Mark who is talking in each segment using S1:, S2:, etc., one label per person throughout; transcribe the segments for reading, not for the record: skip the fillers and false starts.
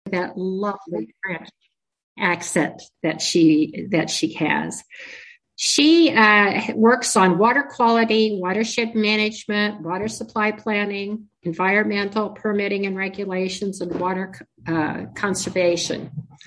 S1: that lovely French accent that she has. She works on water quality, watershed management, water supply planning, environmental permitting and regulations, and water conservation.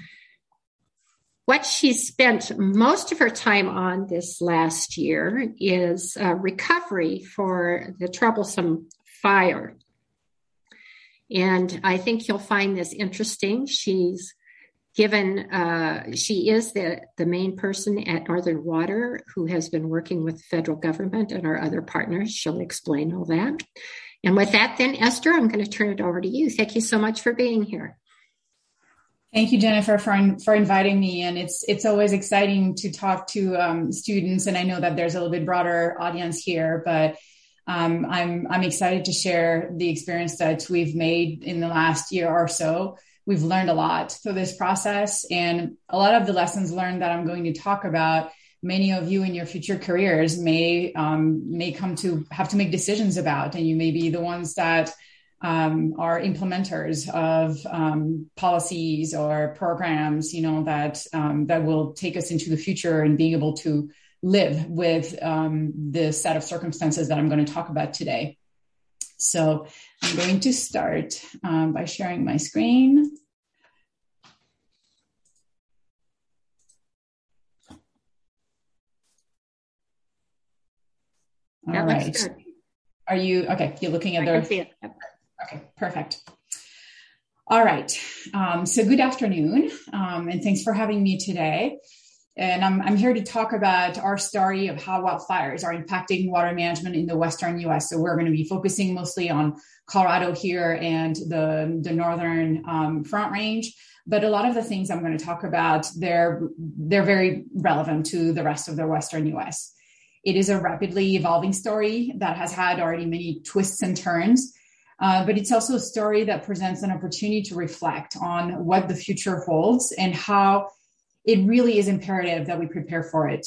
S1: What she spent most of her time on this last year is recovery for the troublesome fire. And I think you'll find this interesting. She is the main person at Northern Water who has been working with the federal government and our other partners. She'll explain all that. And with that then, Esther, I'm going to turn it over to you. Thank you so much for being here.
S2: Thank you, Jennifer, for inviting me. And it's always exciting to talk to students. And I know that there's a little bit broader audience here, but I'm excited to share the experience that we've made in the last year or so. We've learned a lot through this process, and a lot of the lessons learned that I'm going to talk about, many of you in your future careers may come to have to make decisions about, and you may be the ones that are implementers of policies or programs, that will take us into the future and being able to live with the set of circumstances that I'm going to talk about today. So I'm going to start by sharing my screen. All right. Are you, okay, you're looking at
S1: I can see it.
S2: Okay, perfect. All right. So good afternoon, and thanks for having me today. And I'm here to talk about our story of how wildfires are impacting water management in the Western U.S. So we're going to be focusing mostly on Colorado here and the Northern Front Range. But a lot of the things I'm going to talk about, they're very relevant to the rest of the Western U.S. It is a rapidly evolving story that has had already many twists and turns. But it's also a story that presents an opportunity to reflect on what the future holds and how it really is imperative that we prepare for it.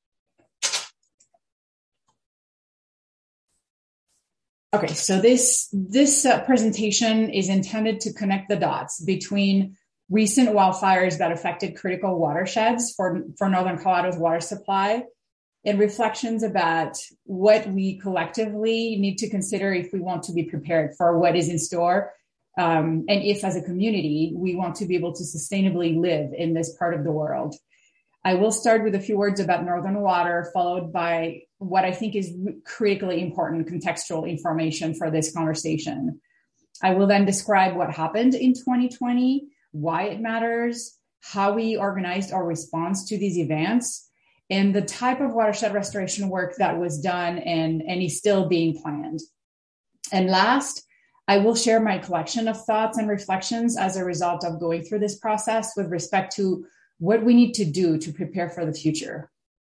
S2: Okay, so this presentation is intended to connect the dots between recent wildfires that affected critical watersheds for Northern Colorado's water supply and reflections about what we collectively need to consider if we want to be prepared for what is in store. And if as a community, we want to be able to sustainably live in this part of the world. I will start with a few words about Northern Water, followed by what I think is critically important contextual information for this conversation. I will then describe what happened in 2020, why it matters, how we organized our response to these events, and the type of watershed restoration work that was done and is still being planned. And last, I will share my collection of thoughts and reflections as a result of going through this process with respect to what we need to do to prepare for the future.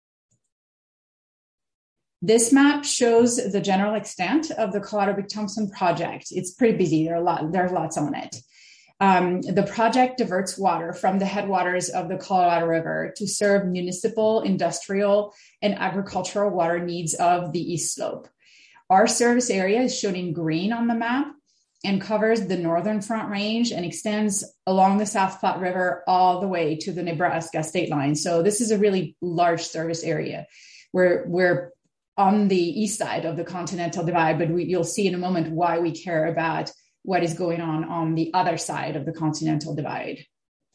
S2: This map shows the general extent of the Colorado Big Thompson project. It's pretty busy. There's lots on it. The project diverts water from the headwaters of the Colorado River to serve municipal, industrial, and agricultural water needs of the East Slope. Our service area is shown in green on the map and covers the Northern Front Range and extends along the South Platte River all the way to the Nebraska state line. So this is a really large service area. We're on the east side of the Continental Divide, but you'll see in a moment why we care about what is going on the other side of the Continental Divide.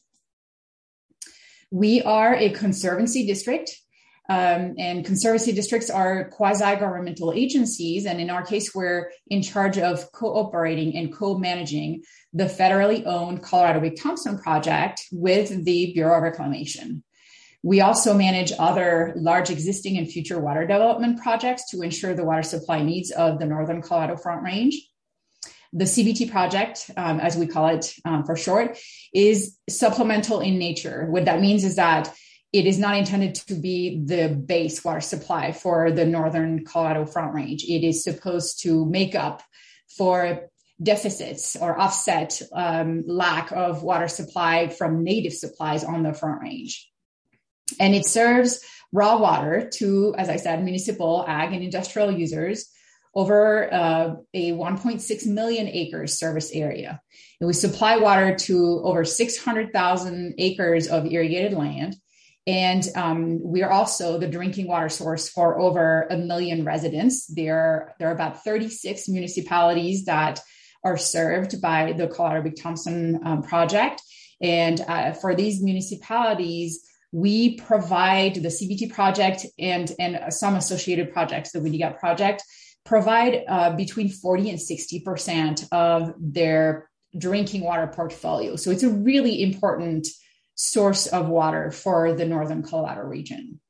S2: We are a conservancy district. And conservancy districts are quasi-governmental agencies. And in our case, we're in charge of cooperating and co-managing the federally owned Colorado Big Thompson project with the Bureau of Reclamation. We also manage other large existing and future water development projects to ensure the water supply needs of the Northern Colorado Front Range. The CBT project, as we call it for short, is supplemental in nature. What that means is that it is not intended to be the base water supply for the Northern Colorado Front Range. It is supposed to make up for deficits or offset lack of water supply from native supplies on the Front Range. And it serves raw water to, as I said, municipal, ag, and industrial users over a 1.6 million acres service area. And we supply water to over 600,000 acres of irrigated land. And we are also the drinking water source for over 1 million residents. There are about 36 municipalities that are served by the Colorado Big Thompson project. And for these municipalities, we provide the CBT project and some associated projects, the WDGAP project, provide between 40 and 60% of their drinking water portfolio. So it's a really important source of water for the Northern Colorado region.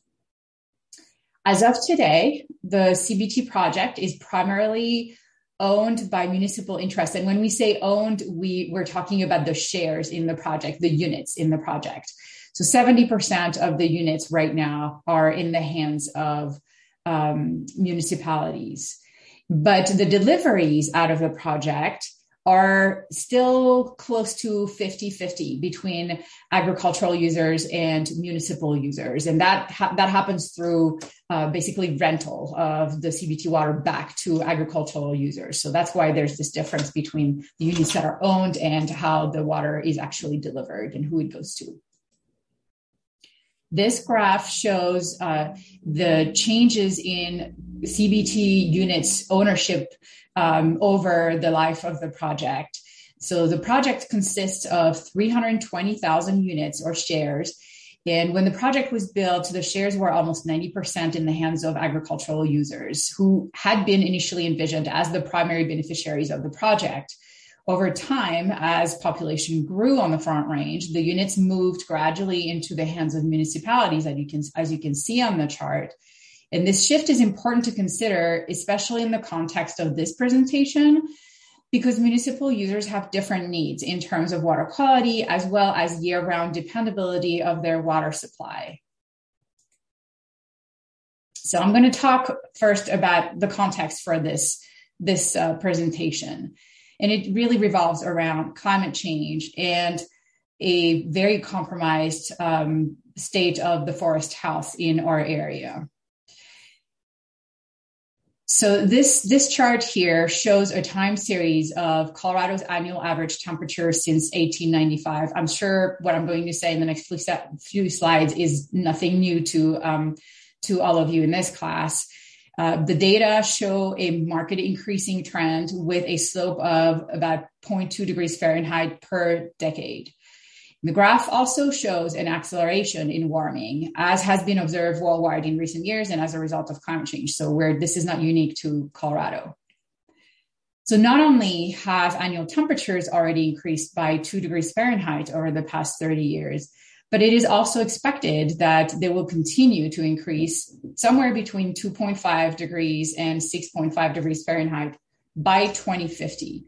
S2: As of today, the CBT project is primarily owned by municipal interests. And when we say owned, we're talking about the shares in the project, the units in the project. So 70% of the units right now are in the hands of municipalities. But the deliveries out of the project are still close to 50-50 between agricultural users and municipal users. And that happens through basically rental of the CBT water back to agricultural users. So that's why there's this difference between the units that are owned and how the water is actually delivered and who it goes to. This graph shows the changes in CBT units ownership over the life of the project. So the project consists of 320,000 units or shares. And when the project was built, the shares were almost 90% in the hands of agricultural users who had been initially envisioned as the primary beneficiaries of the project. Over time, as population grew on the Front Range, the units moved gradually into the hands of municipalities, as you can see on the chart. And this shift is important to consider, especially in the context of this presentation, because municipal users have different needs in terms of water quality, as well as year-round dependability of their water supply. So I'm going to talk first about the context for this presentation. And it really revolves around climate change and a very compromised state of the forest health in our area. So this chart here shows a time series of Colorado's annual average temperature since 1895. I'm sure what I'm going to say in the next few slides is nothing new to all of you in this class. The data show a marked increasing trend with a slope of about 0.2 degrees Fahrenheit per decade. The graph also shows an acceleration in warming, as has been observed worldwide in recent years and as a result of climate change. So this is not unique to Colorado. So not only have annual temperatures already increased by 2 degrees Fahrenheit over the past 30 years, but it is also expected that they will continue to increase somewhere between 2.5 degrees and 6.5 degrees Fahrenheit by 2050.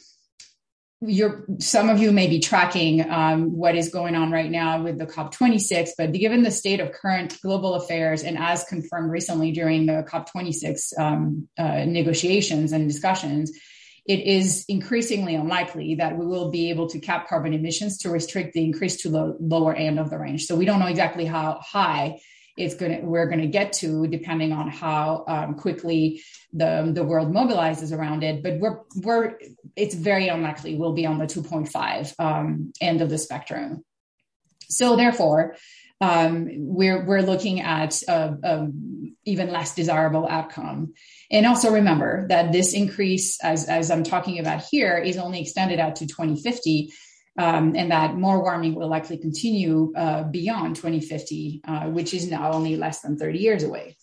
S2: Some of you may be tracking what is going on right now with the COP26, but given the state of current global affairs and as confirmed recently during the COP26 negotiations and discussions, it is increasingly unlikely that we will be able to cap carbon emissions to restrict the increase to the lower end of the range. So we don't know exactly how high we're going to get to, depending on how quickly the world mobilizes around it. But it's very unlikely we'll be on the 2.5 end of the spectrum. So therefore, we're looking at even less desirable outcome. And also remember that this increase, as I'm talking about here, is only extended out to 2050. And that more warming will likely continue beyond 2050, which is now only less than 30 years away.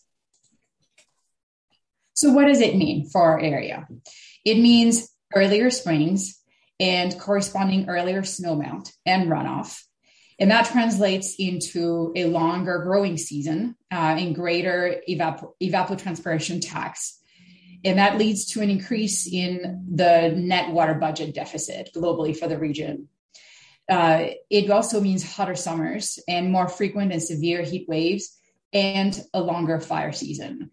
S2: So what does it mean for our area? It means earlier springs and corresponding earlier snowmelt and runoff. And that translates into a longer growing season and greater evapotranspiration tax. And that leads to an increase in the net water budget deficit globally for the region. It also means hotter summers and more frequent and severe heat waves and a longer fire season.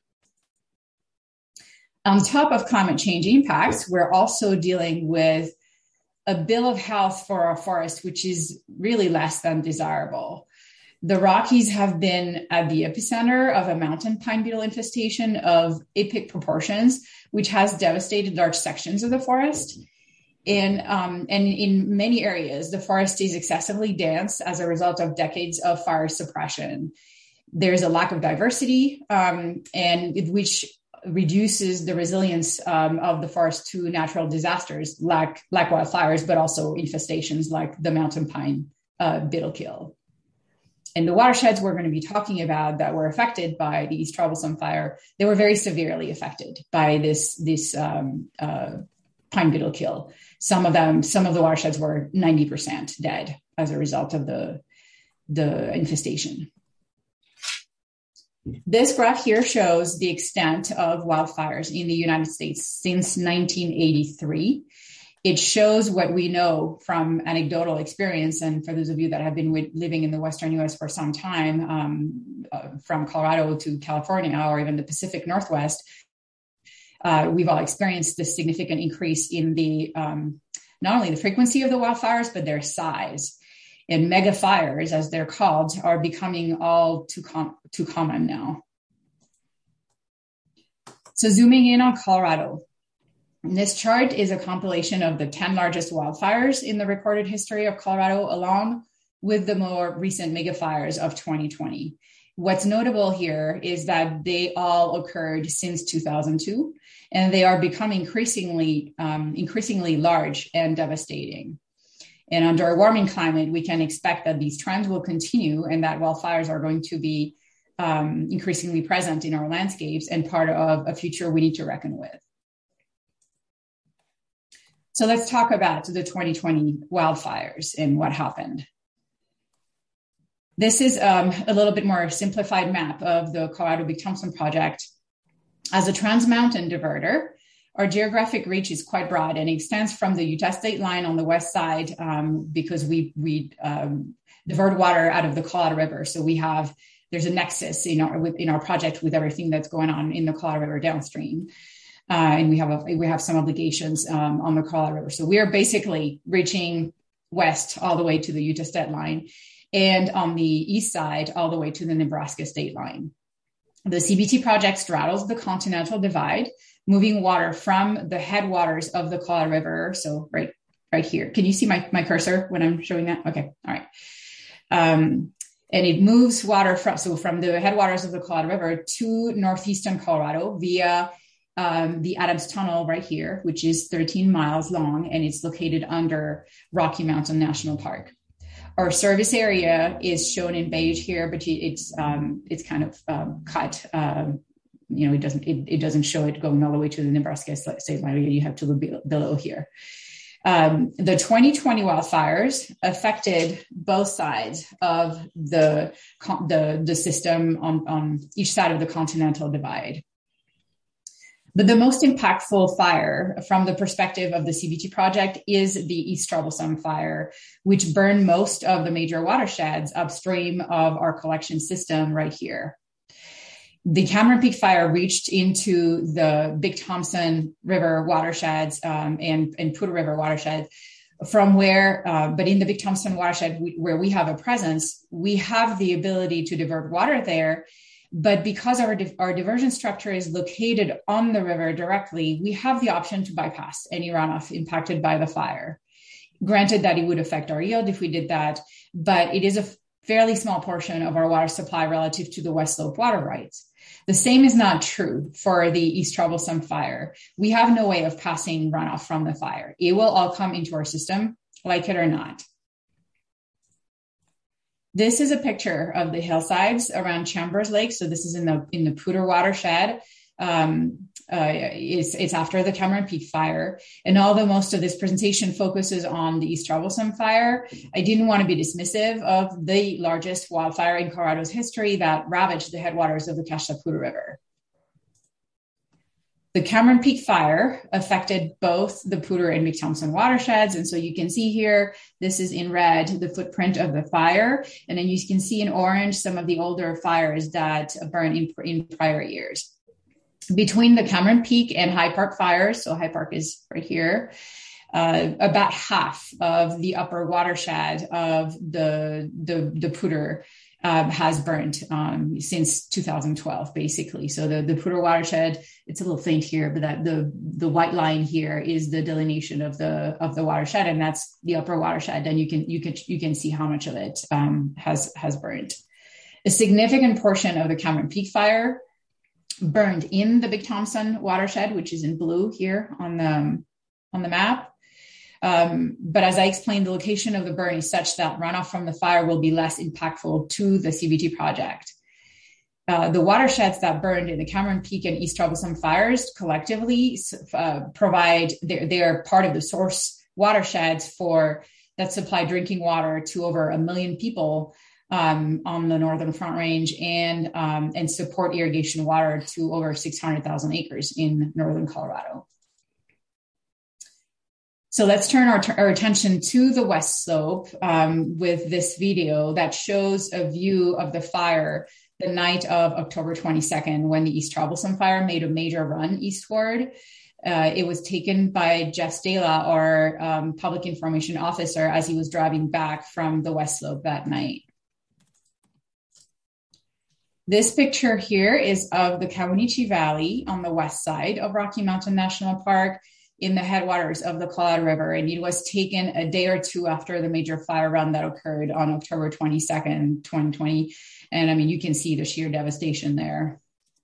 S2: On top of climate change impacts, we're also dealing with a bill of health for our forest, which is really less than desirable. The Rockies have been at the epicenter of a mountain pine beetle infestation of epic proportions, which has devastated large sections of the forest. And in many areas, the forest is excessively dense as a result of decades of fire suppression. There's a lack of diversity, which reduces the resilience of the forest to natural disasters like wildfires, but also infestations like the mountain pine beetle kill. And the watersheds we're going to be talking about that were affected by the East Troublesome Fire, they were very severely affected by this pine beetle kill. Some of the watersheds were 90% dead as a result of the infestation. This graph here shows the extent of wildfires in the United States since 1983. It shows what we know from anecdotal experience. And for those of you that have been living in the Western US for some time, from Colorado to California or even the Pacific Northwest, we've all experienced this significant increase in the not only the frequency of the wildfires, but their size. And mega fires, as they're called, are becoming all too common now. So zooming in on Colorado, this chart is a compilation of the 10 largest wildfires in the recorded history of Colorado, along with the more recent mega fires of 2020. What's notable here is that they all occurred since 2002, and they are becoming increasingly large and devastating. And under a warming climate, we can expect that these trends will continue and that wildfires are going to be increasingly present in our landscapes and part of a future we need to reckon with. So let's talk about the 2020 wildfires and what happened. This is a little bit more simplified map of the Colorado Big Thompson project. As a trans-mountain diverter, our geographic reach is quite broad and extends from the Utah state line on the west side because we divert water out of the Colorado River. So there's a nexus in our project with everything that's going on in the Colorado River downstream. And we have some obligations on the Colorado River. So we are basically reaching west all the way to the Utah state line, and on the east side all the way to the Nebraska state line. The CBT project straddles the Continental Divide, moving water from the headwaters of the Colorado River. So right here. Can you see my cursor when I'm showing that? Okay. All right. And it moves water from the headwaters of the Colorado River to northeastern Colorado via the Adams Tunnel right here, which is 13 miles long, and it's located under Rocky Mountain National Park. Our service area is shown in beige here, but it's kind of cut. It doesn't show it going all the way to the Nebraska state line. You have to look below here. The 2020 wildfires affected both sides of the system on each side of the Continental Divide. But the most impactful fire from the perspective of the CBT project is the East Troublesome Fire, which burned most of the major watersheds upstream of our collection system right here. The Cameron Peak Fire reached into the Big Thompson River watersheds and Poudre River watershed from where, but in the Big Thompson watershed where we have a presence, we have the ability to divert water there. But because our diversion structure is located on the river directly, we have the option to bypass any runoff impacted by the fire. Granted that it would affect our yield if we did that, but it is a fairly small portion of our water supply relative to the West Slope water rights. The same is not true for the East Troublesome Fire. We have no way of passing runoff from the fire. It will all come into our system, like it or not. This is a picture of the hillsides around Chambers Lake. So this is in the Poudre watershed. It's after the Cameron Peak Fire. And although most of this presentation focuses on the East Troublesome Fire, I didn't want to be dismissive of the largest wildfire in Colorado's history that ravaged the headwaters of the Cache Poudre River. The Cameron Peak Fire affected both the Poudre and Big Thompson watersheds. And so you can see here, this is in red, the footprint of the fire. And then you can see in orange some of the older fires that burned in prior years. Between the Cameron Peak and High Park fires, so High Park is right here, about half of the upper watershed of the Poudre has burned since 2012, basically. So the Poudre watershed, it's a little faint here, but that the white line here is the delineation of the watershed, and that's the upper watershed. And you can see how much of it has burned. A significant portion of the Cameron Peak fire burned in the Big Thompson watershed, which is in blue here on the map. But as I explained, the location of the burn is such that runoff from the fire will be less impactful to the CBT project. The watersheds that burned in the Cameron Peak and East Troublesome fires collectively provide, they're part of the source watersheds that supply drinking water to over 1 million people on the Northern Front Range and support irrigation water to over 600,000 acres in Northern Colorado. So let's turn our attention to the West Slope with this video that shows a view of the fire the night of October 22nd, when the East Troublesome fire made a major run eastward. It was taken by Jeff Stala, our public information officer, as he was driving back from the West Slope that night. This picture here is of the Kawinichi Valley on the west side of Rocky Mountain National Park, in the headwaters of the Colorado River. And it was taken a day or two after the major fire run that occurred on October 22nd, 2020. And I mean, you can see the sheer devastation there.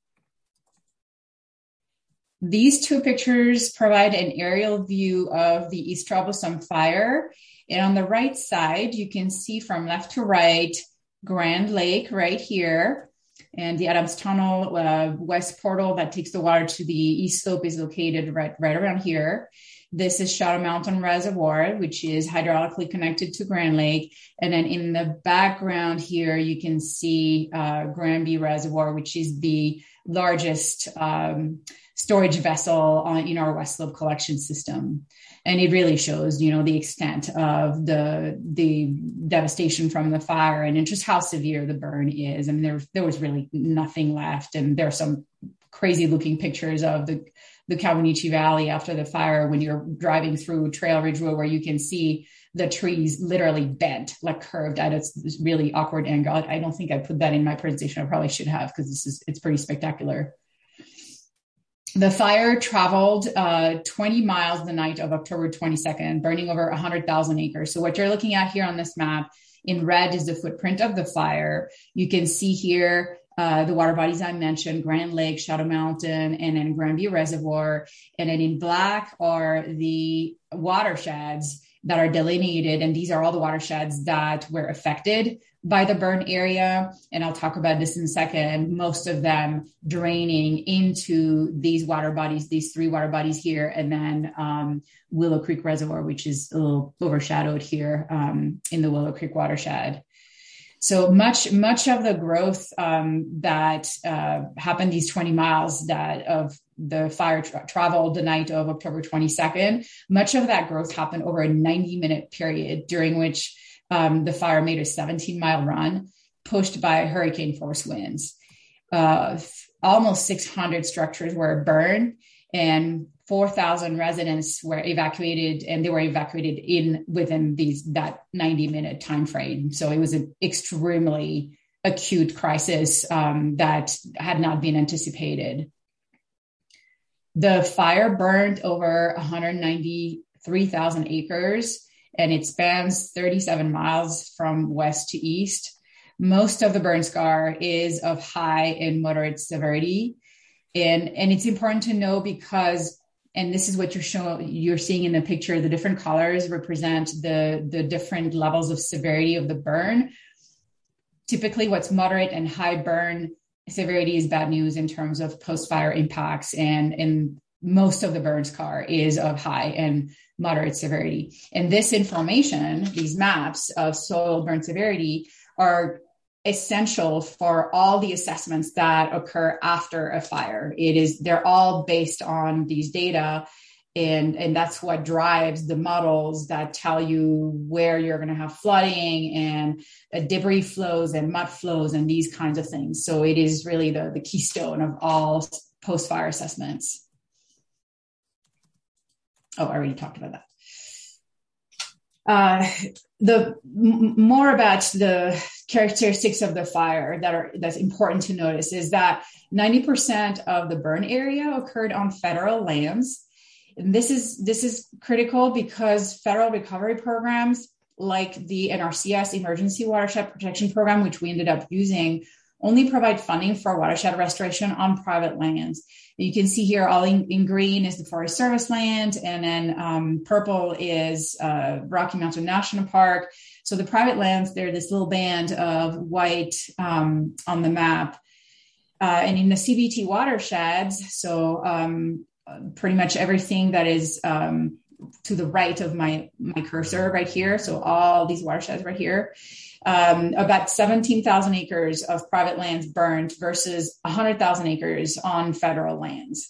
S2: These two pictures provide an aerial view of the East Troublesome fire. And on the right side, you can see from left to right, Grand Lake right here. And the Adams Tunnel west portal that takes the water to the East Slope is located right around here. This is Shadow Mountain Reservoir, which is hydraulically connected to Grand Lake. And then in the background here, you can see Granby Reservoir, which is the largest storage vessel in our West Slope collection system. And it really shows, the extent of the devastation from the fire and just how severe the burn is. I mean, there was really nothing left. And there are some crazy looking pictures of the Kawinichi Valley after the fire when you're driving through Trail Ridge Road, where you can see the trees literally bent, like curved at this really awkward angle. I don't think I put that in my presentation. I probably should have, because it's pretty spectacular. The fire traveled 20 miles the night of October 22nd, burning over 100,000 acres. So what you're looking at here on this map in red is the footprint of the fire. You can see here the water bodies I mentioned, Grand Lake, Shadow Mountain, and then Granby Reservoir. And then in black are the watersheds that are delineated. And these are all the watersheds that were affected by the burn area. And I'll talk about this in a second. Most of them draining into these water bodies, these three water bodies here, and then Willow Creek Reservoir, which is a little overshadowed here in the Willow Creek watershed. So much of the growth that happened these 20 miles of the fire traveled the night of October 22nd, much of that growth happened over a 90-minute period during which the fire made a 17-mile run pushed by hurricane force winds. Almost 600 structures were burned and 4,000 residents were evacuated, and they were evacuated within that 90-minute time frame. So it was an extremely acute crisis that had not been anticipated. The fire burned over 193,000 acres, and it spans 37 miles from west to east. Most of the burn scar is of high and moderate severity. And it's important to know because, and this is what you're seeing in the picture, the different colors represent the different levels of severity of the burn. Typically, what's moderate and high burn severity is bad news in terms of post-fire impacts, and most of the burn scar is of high and moderate severity. And this information, these maps of soil burn severity, are essential for all the assessments that occur after a fire. They're all based on these data, and that's what drives the models that tell you where you're going to have flooding and debris flows and mud flows and these kinds of things. So it is really the keystone of all post-fire assessments. Oh, I already talked about that. More about the characteristics of the fire that's important to notice is that 90% of the burn area occurred on federal lands. And this is critical because federal recovery programs like the NRCS Emergency Watershed Protection Program, which we ended up using, only provide funding for watershed restoration on private lands. You can see here all in green is the Forest Service land, and then purple is Rocky Mountain National Park. So the private lands, they're this little band of white on the map. And in the CBT watersheds, so pretty much everything that is to the right of my cursor right here, so all these watersheds right here, about 17,000 acres of private lands burned versus 100,000 acres on federal lands.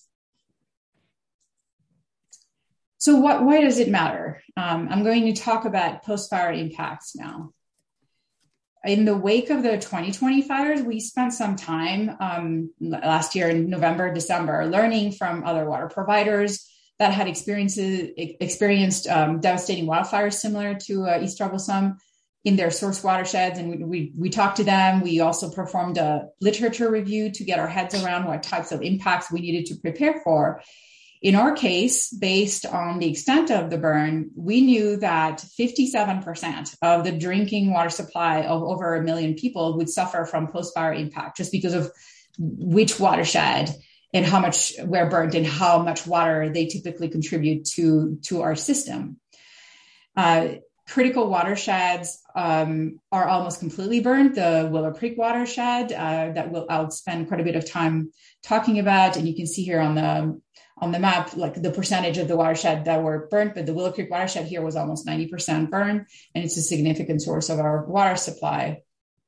S2: So why does it matter? I'm going to talk about post-fire impacts now. In the wake of the 2020 fires, we spent some time last year in November, December, learning from other water providers that had experienced devastating wildfires similar to East Troublesome in their source watersheds. And we talked to them. We also performed a literature review to get our heads around what types of impacts we needed to prepare for. In our case, based on the extent of the burn, we knew that 57% of the drinking water supply of over 1 million people would suffer from post-fire impact just because of which watershed and how much were burnt and how much water they typically contribute to our system. Critical watersheds are almost completely burned. The Willow Creek watershed that I'll spend quite a bit of time talking about, and you can see here on the map, like the percentage of the watershed that were burnt, but the Willow Creek watershed here was almost 90% burned, and it's a significant source of our water supply.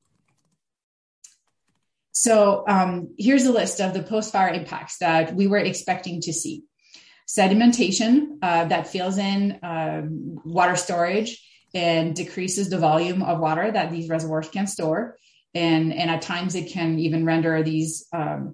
S2: So here's a list of the post-fire impacts that we were expecting to see. Sedimentation that fills in water storage and decreases the volume of water that these reservoirs can store. And at times it can even render these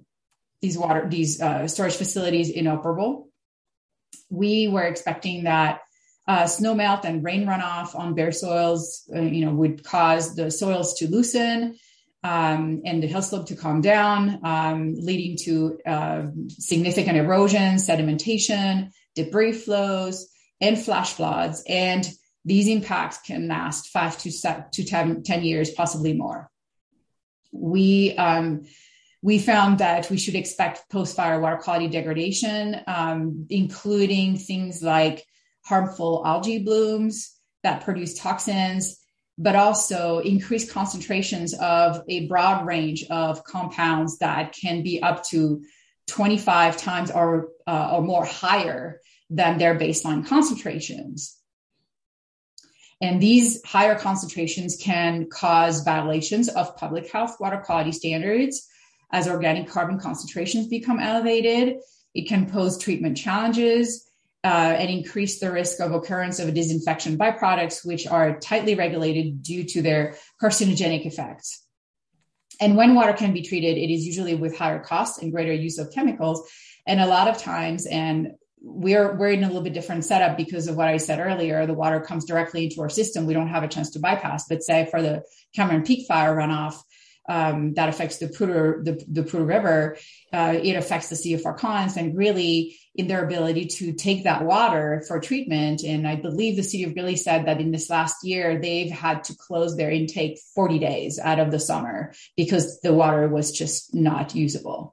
S2: storage facilities inoperable. We were expecting that snowmelt and rain runoff on bare soils, would cause the soils to loosen and the hill slope to calm down, leading to significant erosion, sedimentation, debris flows, and flash floods. And these impacts can last 5 to 10 years, possibly more. We found that we should expect post-fire water quality degradation, including things like harmful algae blooms that produce toxins, but also increased concentrations of a broad range of compounds that can be up to 25 times or more higher than their baseline concentrations. And these higher concentrations can cause violations of public health water quality standards as organic carbon concentrations become elevated. It can pose treatment challenges and increase the risk of occurrence of disinfection byproducts, which are tightly regulated due to their carcinogenic effects. And when water can be treated, it is usually with higher costs and greater use of chemicals. And a lot of times, and we're in a little bit different setup because of what I said earlier, the water comes directly into our system. We don't have a chance to bypass, but say for the Cameron Peak fire runoff, that affects the Poudre River, it affects the CFR cons and really in their ability to take that water for treatment. And I believe the city of Greeley said that in this last year, they've had to close their intake 40 days out of the summer because the water was just not usable.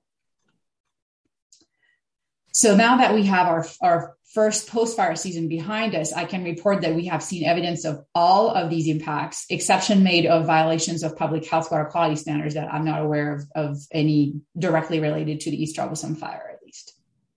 S2: So now that we have our first post-fire season behind us, I can report that we have seen evidence of all of these impacts, exception made of violations of public health water quality standards that I'm not aware of any directly related to the East Troublesome fire, at least.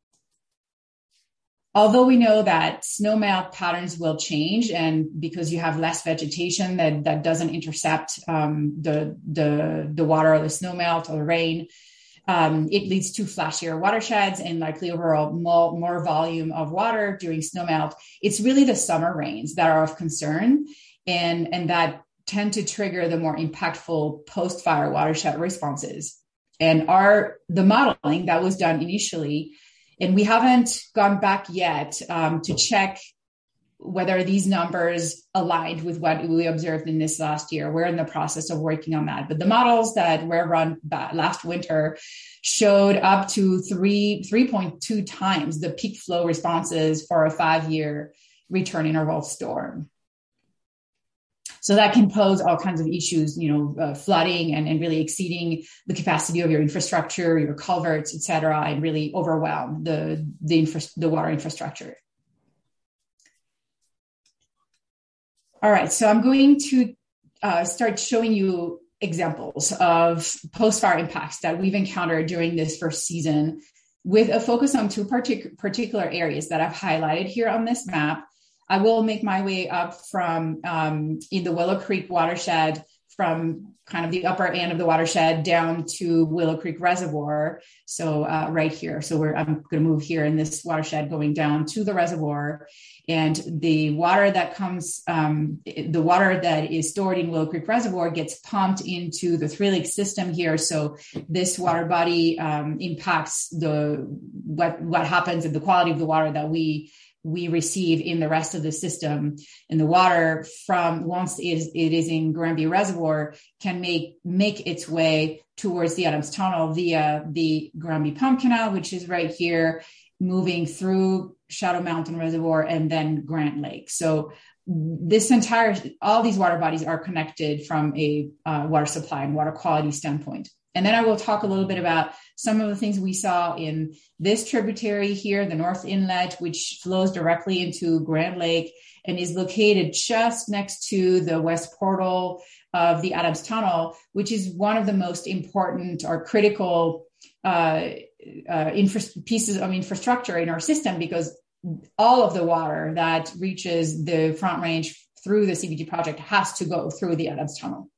S2: Although we know that snowmelt patterns will change, and because you have less vegetation that doesn't intercept the water or the snowmelt or the rain, it leads to flashier watersheds and likely overall more volume of water during snowmelt. It's really the summer rains that are of concern and that tend to trigger the more impactful post-fire watershed responses. And the modeling that was done initially, and we haven't gone back yet to check whether these numbers aligned with what we observed in this last year. We're in the process of working on that. But the models that were run last winter showed up to 3.2 times the peak flow responses for a 5-year return interval storm. So that can pose all kinds of issues, flooding and really exceeding the capacity of your infrastructure, your culverts, et cetera, and really overwhelm the water infrastructure. All right, so I'm going to start showing you examples of post-fire impacts that we've encountered during this first season, with a focus on two particular areas that I've highlighted here on this map. I will make my way up from in the Willow Creek watershed, from kind of the upper end of the watershed down to Willow Creek Reservoir. So right here. So I'm going to move here in this watershed going down to the reservoir. And the water that comes, the water that is stored in Willow Creek Reservoir gets pumped into the Three Lakes system here. So this water body impacts what happens in the quality of the water that we receive in the rest of the system. And the water from once it is in Granby Reservoir can make its way towards the Adams Tunnel via the Granby Pump Canal, which is right here, moving through Shadow Mountain Reservoir and then Grant Lake. So all these water bodies are connected from a water supply and water quality standpoint. And then I will talk a little bit about some of the things we saw in this tributary here, the North Inlet, which flows directly into Grand Lake and is located just next to the west portal of the Adams Tunnel, which is one of the most important or critical pieces of infrastructure in our system, because all of the water that reaches the Front Range through the CBG project has to go through the Adams Tunnel.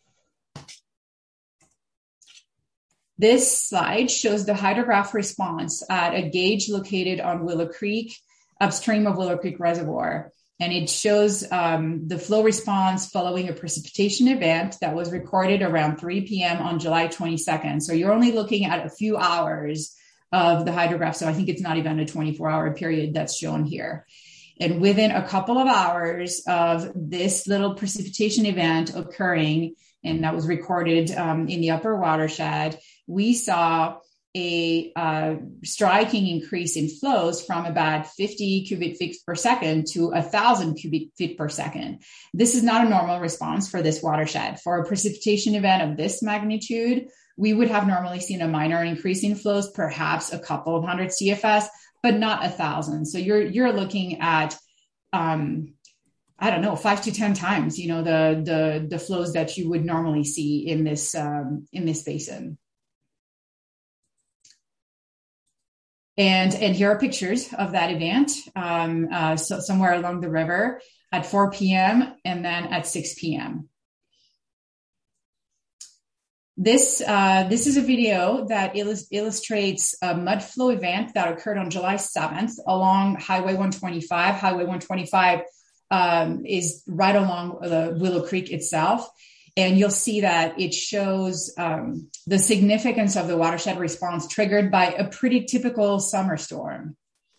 S2: This slide shows the hydrograph response at a gauge located on Willow Creek, upstream of Willow Creek Reservoir. And it shows the flow response following a precipitation event that was recorded around 3 p.m. on July 22nd. So you're only looking at a few hours of the hydrograph. So I think it's not even a 24-hour period that's shown here. And within a couple of hours of this little precipitation event occurring, and that was recorded in the upper watershed, we saw a striking increase in flows from about 50 cubic feet per second to 1,000 cubic feet per second. This is not a normal response for this watershed. For a precipitation event of this magnitude, we would have normally seen a minor increase in flows, perhaps a couple of hundred CFS, but not 1,000. So you're looking at, 5 to 10 times, the flows that you would normally see in this basin. And here are pictures of that event, so somewhere along the river at 4 p.m. and then at 6 p.m. This is a video that illustrates a mud flow event that occurred on July 7th along Highway 125. Highway 125 is right along the Willow Creek itself. And you'll see that it shows the significance of the watershed response triggered by a pretty typical summer storm.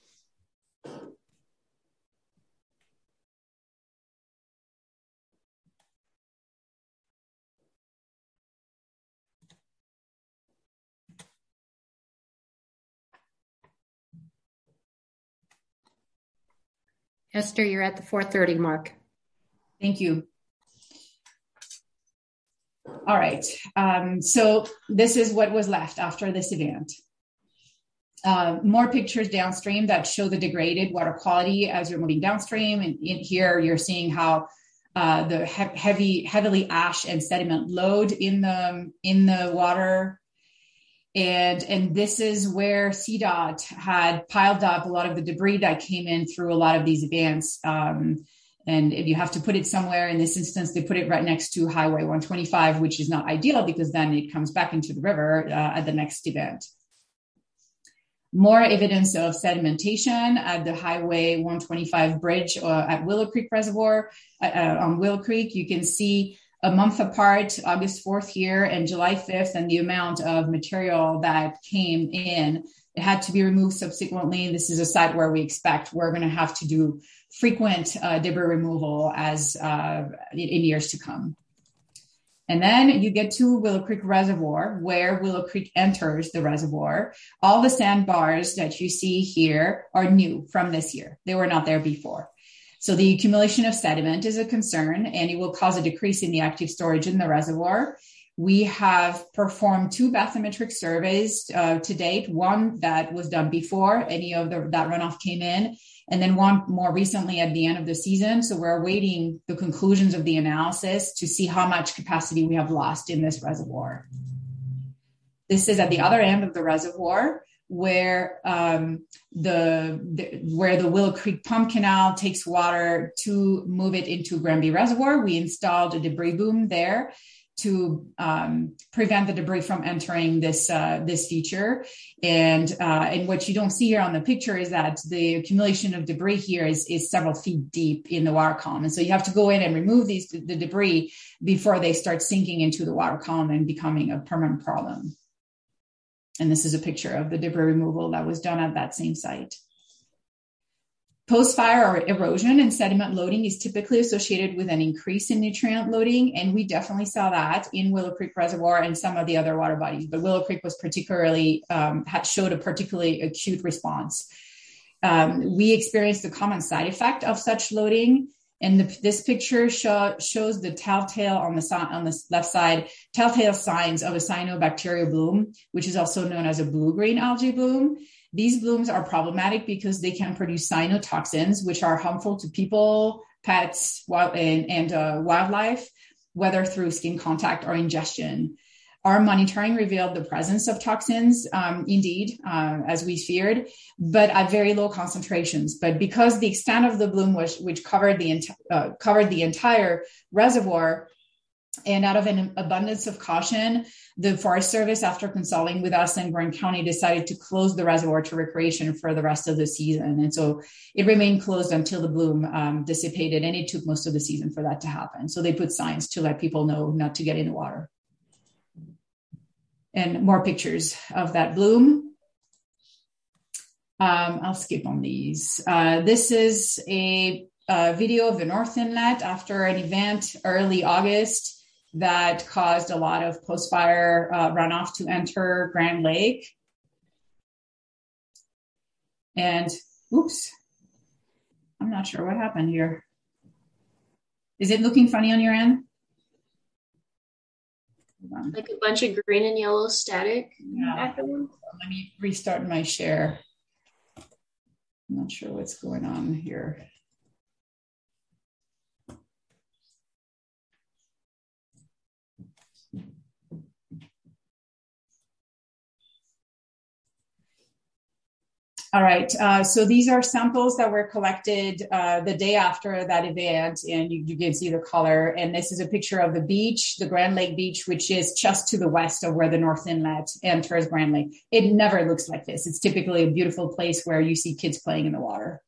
S1: Esther, you're at the 4:30 mark.
S2: Thank you. All right. So this is what was left after this event. More pictures downstream that show the degraded water quality as you're moving downstream. And in here, you're seeing how the heavily ash and sediment load in the water. And this is where CDOT had piled up a lot of the debris that came in through a lot of these events. And if you have to put it somewhere, in this instance, they put it right next to Highway 125, which is not ideal because then it comes back into the river at the next event. More evidence of sedimentation at the Highway 125 bridge at Willow Creek Reservoir. On Willow Creek, you can see a month apart, August 4th here and July 5th, and the amount of material that came in It had to be removed subsequently. This is a site where we expect we're going to have to do frequent debris removal as in years to come. And then you get to Willow Creek Reservoir, where Willow Creek enters the reservoir. All the sandbars that you see here are new from this year. They were not there before. So the accumulation of sediment is a concern, and it will cause a decrease in the active storage in the reservoir. We have performed 2 bathymetric surveys to date, one that was done before any of that runoff came in, and then one more recently at the end of the season. So we're awaiting the conclusions of the analysis to see how much capacity we have lost in this reservoir. This is at the other end of the reservoir, where where the Willow Creek Pump Canal takes water to move it into Granby Reservoir. We installed a debris boom there to prevent the debris from entering this feature. And what you don't see here on the picture is that the accumulation of debris here is several feet deep in the water column. And so you have to go in and remove the debris before they start sinking into the water column and becoming a permanent problem. And this is a picture of the debris removal that was done at that same site. Post-fire or erosion and sediment loading is typically associated with an increase in nutrient loading, and we definitely saw that in Willow Creek Reservoir and some of the other water bodies. But Willow Creek was particularly showed a particularly acute response. We experienced a common side effect of such loading, and this picture shows the telltale on the left side, telltale signs of a cyanobacterial bloom, which is also known as a blue-green algae bloom. These blooms are problematic because they can produce cyanotoxins, which are harmful to people, pets, and wildlife, whether through skin contact or ingestion. Our monitoring revealed the presence of toxins, indeed, as we feared, but at very low concentrations. But because the extent of the bloom which covered the entire reservoir, and out of an abundance of caution, the Forest Service, after consulting with us and Grand County, decided to close the reservoir to recreation for the rest of the season. And so it remained closed until the bloom dissipated, and it took most of the season for that to happen. So they put signs to let people know not to get in the water. And more pictures of that bloom. I'll skip on these. This is a video of the North Inlet after an event early August that caused a lot of post-fire runoff to enter Grand Lake. And, oops, I'm not sure what happened here. Is it looking funny on your end?
S3: Like a bunch of green and yellow static.
S2: Yeah. Let me restart my share. I'm not sure what's going on here. All right, so these are samples that were collected the day after that event, and you can see the color. And this is a picture of the beach, the Grand Lake Beach, which is just to the west of where the North Inlet enters Grand Lake. It never looks like this. It's typically a beautiful place where you see kids playing in the water.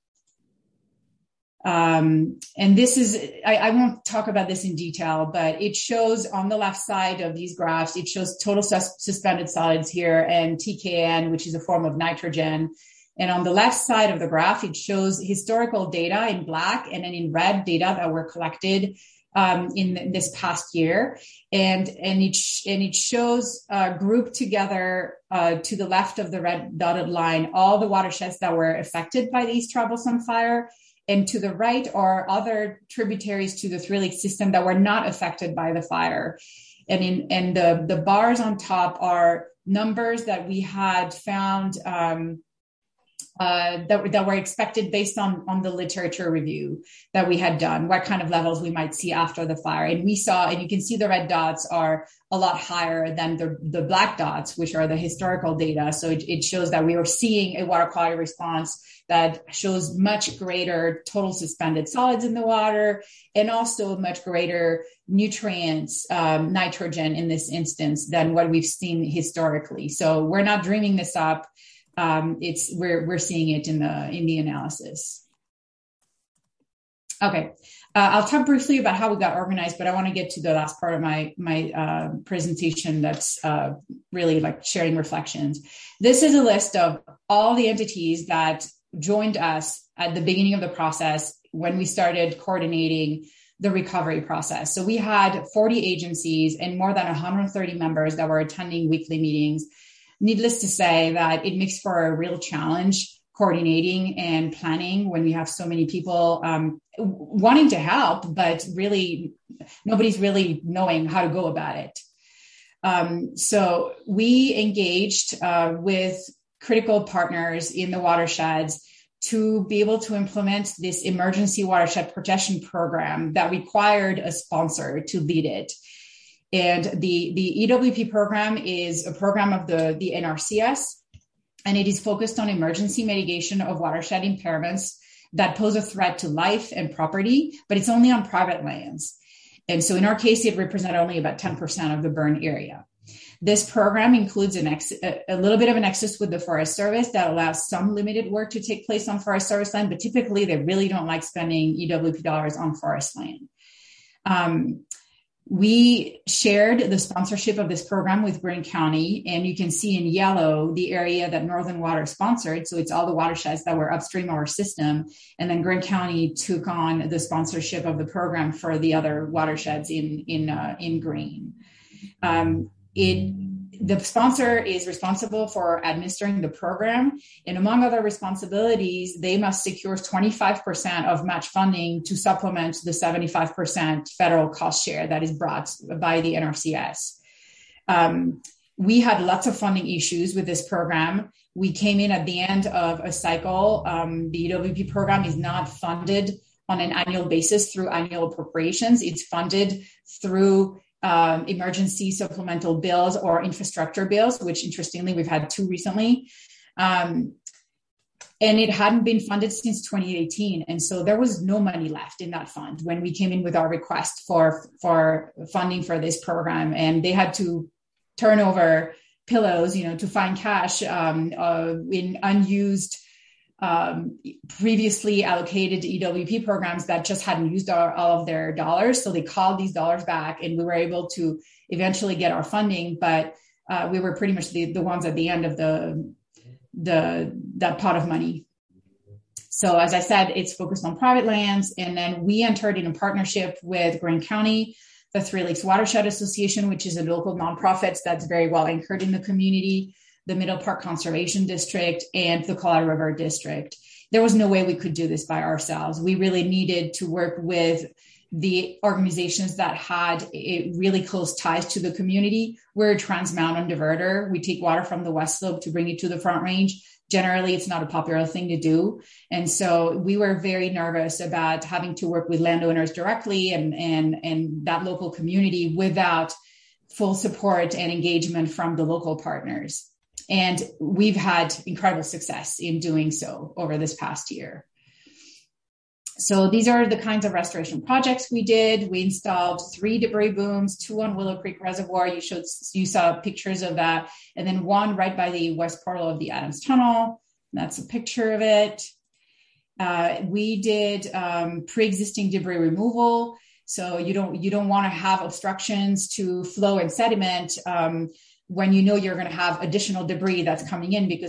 S2: And this is, I won't talk about this in detail, but it shows on the left side of these graphs, it shows total suspended solids here and TKN, which is a form of nitrogen. And on the left side of the graph, it shows historical data in black, and then in red data that were collected in this past year. And it shows grouped together to the left of the red dotted line all the watersheds that were affected by the East Troublesome Fire, and to the right are other tributaries to the Three Lakes system that were not affected by the fire. And the bars on top are numbers that we had found that were expected based on the literature review that we had done, what kind of levels we might see after the fire. And we saw, and you can see the red dots are a lot higher than the black dots, which are the historical data. So it shows that we were seeing a water quality response that shows much greater total suspended solids in the water, and also much greater nutrients, nitrogen in this instance, than what we've seen historically. So we're not dreaming this up. We're seeing it in the analysis. Okay. I'll talk briefly about how we got organized, but I want to get to the last part of my presentation that's really like sharing reflections. This is a list of all the entities that joined us at the beginning of the process when we started coordinating the recovery process. So we had 40 agencies and more than 130 members that were attending weekly meetings. Needless to say that it makes for a real challenge coordinating and planning when we have so many people wanting to help, but really nobody's really knowing how to go about it. So we engaged with critical partners in the watersheds to be able to implement this emergency watershed protection program that required a sponsor to lead it. And the EWP program is a program of the NRCS, and it is focused on emergency mitigation of watershed impairments that pose a threat to life and property, but it's only on private lands. And so in our case, it represented only about 10% of the burn area. This program includes a little bit of a nexus with the Forest Service that allows some limited work to take place on Forest Service land, but typically they really don't like spending EWP dollars on forest land. We shared the sponsorship of this program with Greene County, and you can see in yellow the area that Northern Water sponsored. So it's all the watersheds that were upstream of our system. And then Greene County took on the sponsorship of the program for the other watersheds in Greene. The sponsor is responsible for administering the program, and among other responsibilities, they must secure 25% of match funding to supplement the 75% federal cost share that is brought by the NRCS. We had lots of funding issues with this program. We came in at the end of a cycle. The EWP program is not funded on an annual basis through annual appropriations. It's funded through emergency supplemental bills or infrastructure bills, which interestingly, we've had 2 recently. And it hadn't been funded since 2018. And so there was no money left in that fund when we came in with our request for funding for this program. And they had to turn over pillows, to find cash in unused previously allocated EWP programs that just hadn't used all of their dollars. So they called these dollars back, and we were able to eventually get our funding, but we were pretty much the ones at the end of that pot of money. So as I said, it's focused on private lands. And then we entered in a partnership with Greene County, the Three Lakes Watershed Association, which is a local nonprofit that's very well anchored in the community, the Middle Park Conservation District, and the Colorado River District. There was no way we could do this by ourselves. We really needed to work with the organizations that had really close ties to the community. We're a Trans Mountain diverter. We take water from the West Slope to bring it to the Front Range. Generally, it's not a popular thing to do. And so we were very nervous about having to work with landowners directly and that local community without full support and engagement from the local partners. And we've had incredible success in doing so over this past year. So these are the kinds of restoration projects we did. We installed 3 debris booms, 2 on Willow Creek Reservoir. You saw pictures of that. And then 1 right by the west portal of the Adams Tunnel. That's a picture of it. We did pre-existing debris removal. So you don't want to have obstructions to flow and sediment when you know you're going to have additional debris that's coming in, because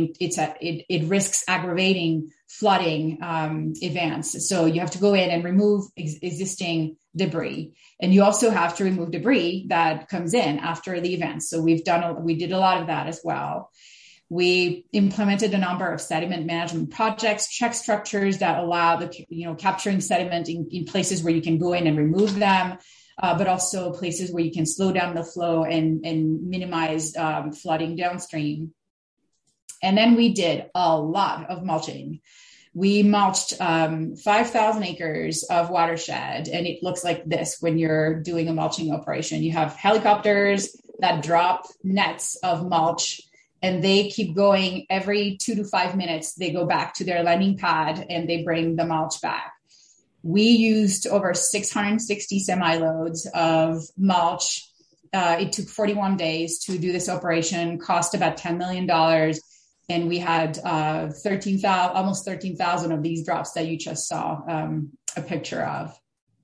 S2: it risks aggravating flooding events. So you have to go in and remove existing debris, and you also have to remove debris that comes in after the event. So we did a lot of that as well. We implemented a number of sediment management projects, check structures that allow capturing sediment in places where you can go in and remove them. But also places where you can slow down the flow and minimize flooding downstream. And then we did a lot of mulching. We mulched 5,000 acres of watershed, and it looks like this when you're doing a mulching operation. You have helicopters that drop nets of mulch, and they keep going every 2 to 5 minutes. They go back to their landing pad and they bring the mulch back. We used over 660 semi-loads of mulch. It took 41 days to do this operation, cost about $10 million. And we had almost 13,000 of these drops that you just saw a picture of.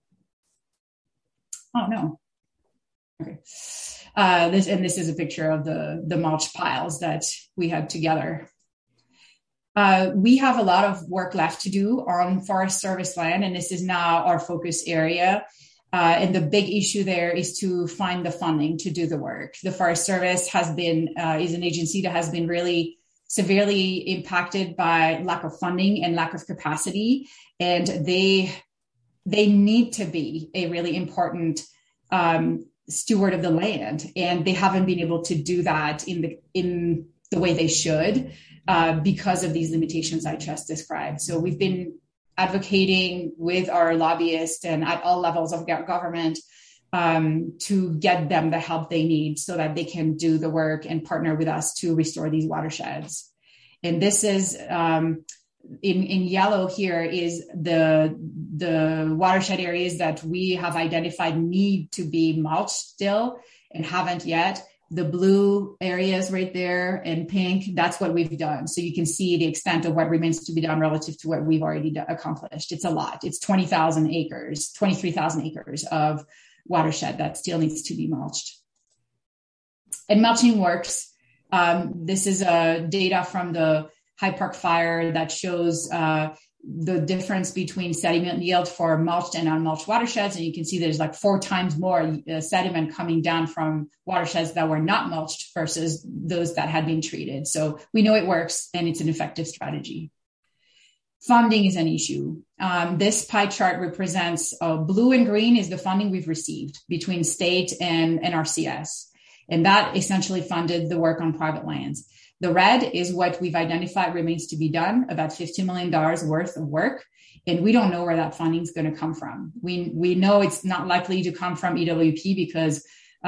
S2: Oh, no. Okay. This is a picture of the mulch piles that we had together. We have a lot of work left to do on Forest Service land, and this is now our focus area. And the big issue there is to find the funding to do the work. The Forest Service is an agency that has been really severely impacted by lack of funding and lack of capacity. And they need to be a really important steward of the land. And they haven't been able to do that in the way they should because of these limitations I just described. So we've been advocating with our lobbyists and at all levels of government to get them the help they need so that they can do the work and partner with us to restore these watersheds. And this is in yellow here is the watershed areas that we have identified need to be mulched still and haven't yet. The blue areas right there and pink, that's what we've done. So you can see the extent of what remains to be done relative to what we've already accomplished. It's a lot. It's 23,000 acres of watershed that still needs to be mulched. And mulching works. This is data from the Hyde Park fire that shows the difference between sediment yield for mulched and unmulched watersheds. And you can see there's like 4 times more sediment coming down from watersheds that were not mulched versus those that had been treated. So we know it works and it's an effective strategy. Funding is an issue. This pie chart represents blue and green is the funding we've received between state and NRCS. And that essentially funded the work on private lands. The red is what we've identified remains to be done, about $50 million worth of work. And we don't know where that funding is going to come from. We know it's not likely to come from EWP because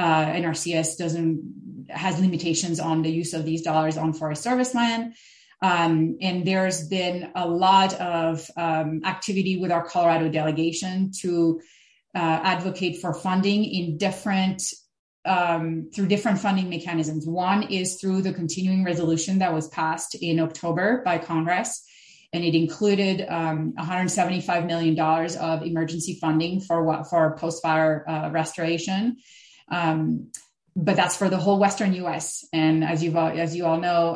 S2: NRCS has limitations on the use of these dollars on Forest Service land. And there's been a lot of activity with our Colorado delegation to advocate for funding in through different funding mechanisms. One is through the continuing resolution that was passed in October by Congress, and it included $175 million of emergency funding for post-fire restoration. But that's for the whole Western U.S. And as you all know,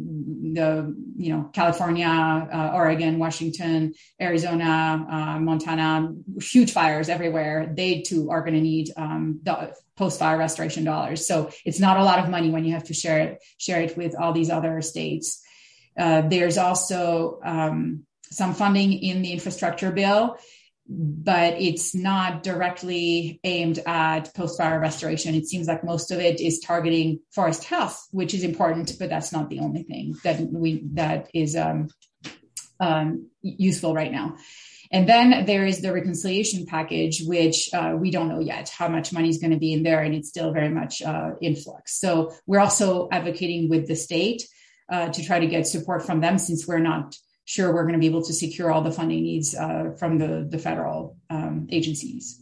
S2: California, Oregon, Washington, Arizona, Montana, huge fires everywhere. They too are going to need the post-fire restoration dollars. So it's not a lot of money when you have to share it with all these other states. There's also some funding in the infrastructure bill, but it's not directly aimed at post-fire restoration. It seems like most of it is targeting forest health, which is important, but that's not the only thing that is useful right now. And then there is the reconciliation package, which we don't know yet how much money is going to be in there, and it's still very much in flux. So we're also advocating with the state to try to get support from them, since we're not sure we're going to be able to secure all the funding needs from the federal agencies.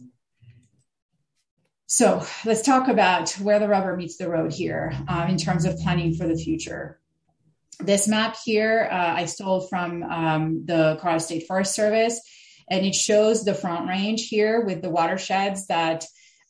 S2: So let's talk about where the rubber meets the road here in terms of planning for the future. This map here I stole from the Colorado State Forest Service, and it shows the Front Range here with the watersheds that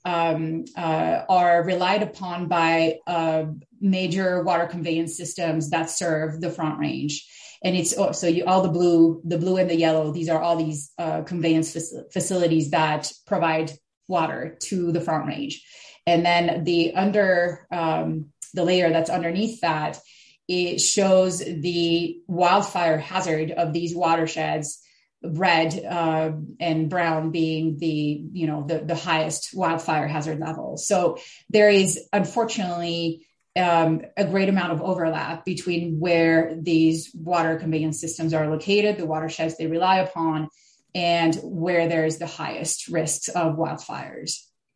S2: are relied upon by major water conveyance systems that serve the Front Range. And it's all the blue and the yellow. These are all these conveyance facilities that provide water to the Front Range. And then the layer that's underneath that, it shows the wildfire hazard of these watersheds, red and brown being the highest wildfire hazard level. So there is unfortunately a great amount of overlap between where these water conveyance systems are located, the watersheds they rely upon, and where there's the highest risks of wildfires.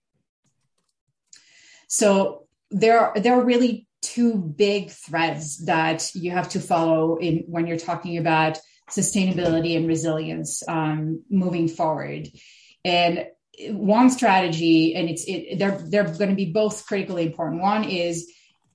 S2: So there are really 2 big threads that you have to follow when you're talking about sustainability and resilience moving forward. And one strategy, and they're going to be both critically important. One is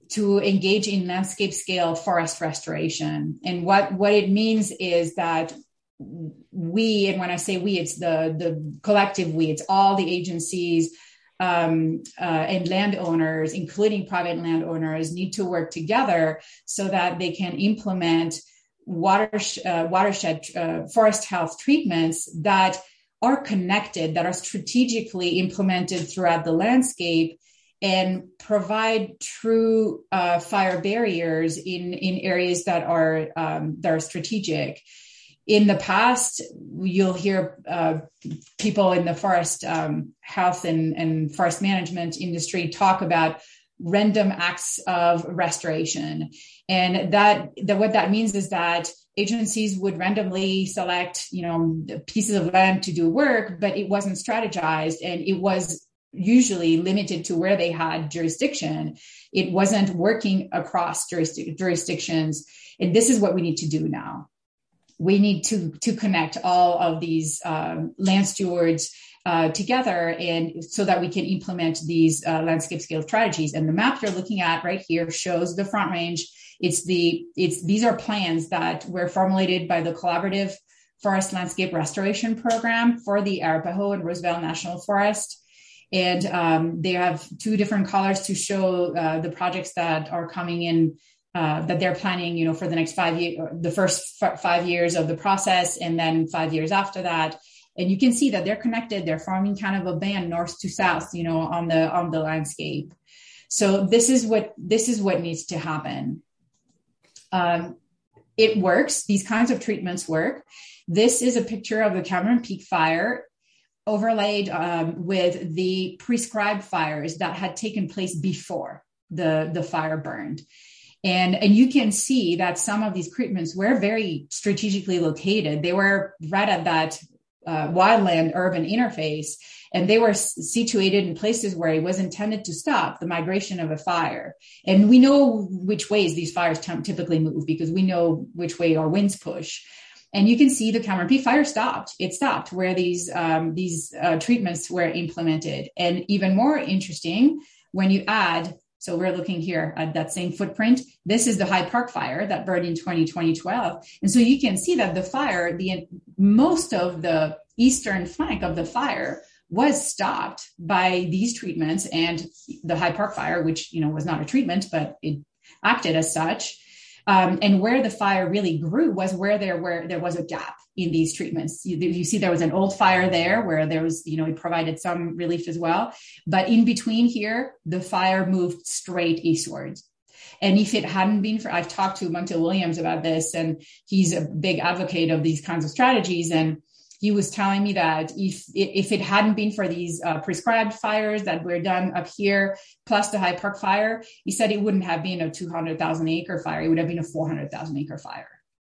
S2: engage in landscape scale forest restoration. And what it means is that we, and when I say we, it's the collective we, it's all the agencies and landowners, including private landowners, need to work together so that they can implement watershed forest health treatments that are connected, that are strategically implemented throughout the landscape, and provide true fire barriers in areas that are strategic. In the past, you'll hear people in the forest health and forest management industry talk about random acts of restoration. And what that means is that agencies would randomly select, pieces of land to do work, but it wasn't strategized, and it was usually limited to where they had jurisdiction. It wasn't working across jurisdictions. And this is what we need to do now. We need to connect all of these land stewards together, and so that we can implement these landscape scale strategies. And the map you're looking at right here shows the Front Range. These are plans that were formulated by the Collaborative Forest Landscape Restoration Program for the Arapaho and Roosevelt National Forest. And they have two different colors to show the projects that are coming in, that they're planning, for the next 5 years, the first 5 years of the process, and then 5 years after that. And you can see that they're connected. They're forming kind of a band north to south, on the landscape. So this is what needs to happen. It works. These kinds of treatments work. This is a picture of the Cameron Peak fire overlaid with the prescribed fires that had taken place before the fire burned. And you can see that some of these treatments were very strategically located. They were right at that wildland urban interface, and they were situated in places where it was intended to stop the migration of a fire. And we know which ways these fires typically move, because we know which way our winds push. And you can see the Cameron Peak fire stopped. It stopped where these treatments were implemented. And even more interesting, when you add, so we're looking here at that same footprint. This is the Hyde Park fire that burned in 2012. And so you can see that the fire, most of the eastern flank of the fire was stopped by these treatments, and the Hyde Park fire, which, was not a treatment, but it acted as such. And where the fire really grew was where there was a gap in these treatments. You see there was an old fire there where there was, it provided some relief as well. But in between here, the fire moved straight eastwards. And if it hadn't been I've talked to Montel Williams about this, and he's a big advocate of these kinds of strategies. And he was telling me that if it hadn't been for these prescribed fires that were done up here, plus the Hyde Park fire, he said it wouldn't have been a 200,000 acre fire. It would have been a 400,000 acre fire.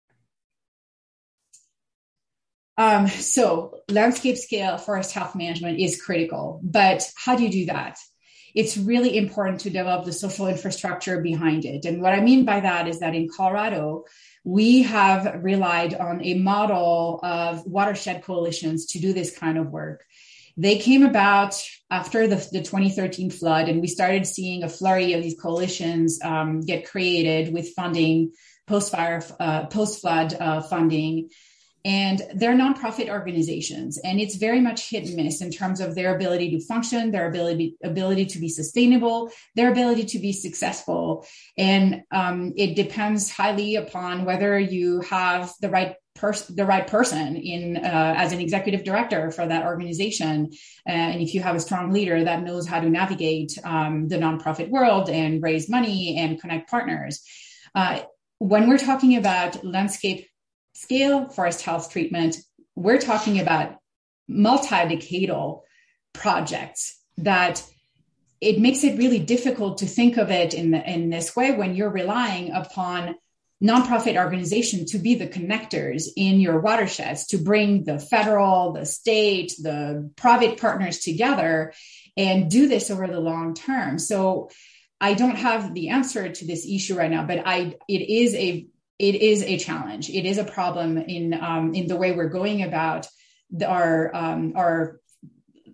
S2: So landscape scale forest health management is critical, but how do you do that? It's really important to develop the social infrastructure behind it. And what I mean by that is that in Colorado, we have relied on a model of watershed coalitions to do this kind of work. They came about after the 2013 flood, and we started seeing a flurry of these coalitions get created with funding, post-flood funding. And they're nonprofit organizations, and it's very much hit and miss in terms of their ability to function, their ability to be sustainable, their ability to be successful. And it depends highly upon whether you have the right person in as an executive director for that organization, and if you have a strong leader that knows how to navigate the nonprofit world and raise money and connect partners. When we're talking about landscape scale forest health treatment, we're talking about multi-decadal projects that it makes it really difficult to think of it in this way when you're relying upon nonprofit organizations to be the connectors in your watersheds, to bring the federal, the state, the private partners together and do this over the long term. So I don't have the answer to this issue right now, but it is a challenge. It is a problem in the way we're going about our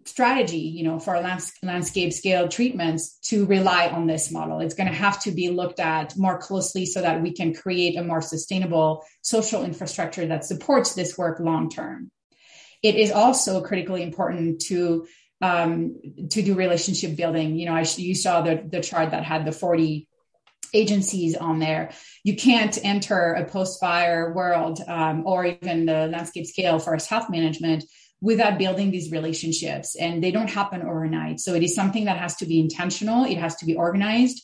S2: strategy, for landscape scale treatments to rely on this model. It's going to have to be looked at more closely so that we can create a more sustainable social infrastructure that supports this work long term. It is also critically important to do relationship building. You saw the chart that had the 40 agencies on there. You can't enter a post-fire world or even the landscape scale forest health management without building these relationships, and they don't happen overnight. So it is something that has to be intentional. It has to be organized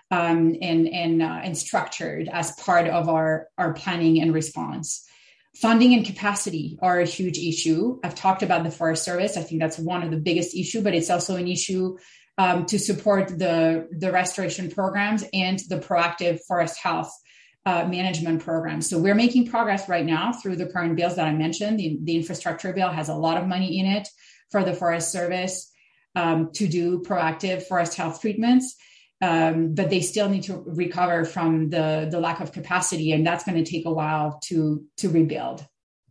S2: and structured as part of our planning and response. Funding and capacity are a huge issue. I've talked about the Forest Service. I think that's one of the biggest issues, but it's also an issue to support the restoration programs and the proactive forest health management program. So we're making progress right now through the current bills that I mentioned. The infrastructure bill has a lot of money in it for the Forest Service to do proactive forest health treatments, but they still need to recover from the lack of capacity, and that's going to take a while to rebuild.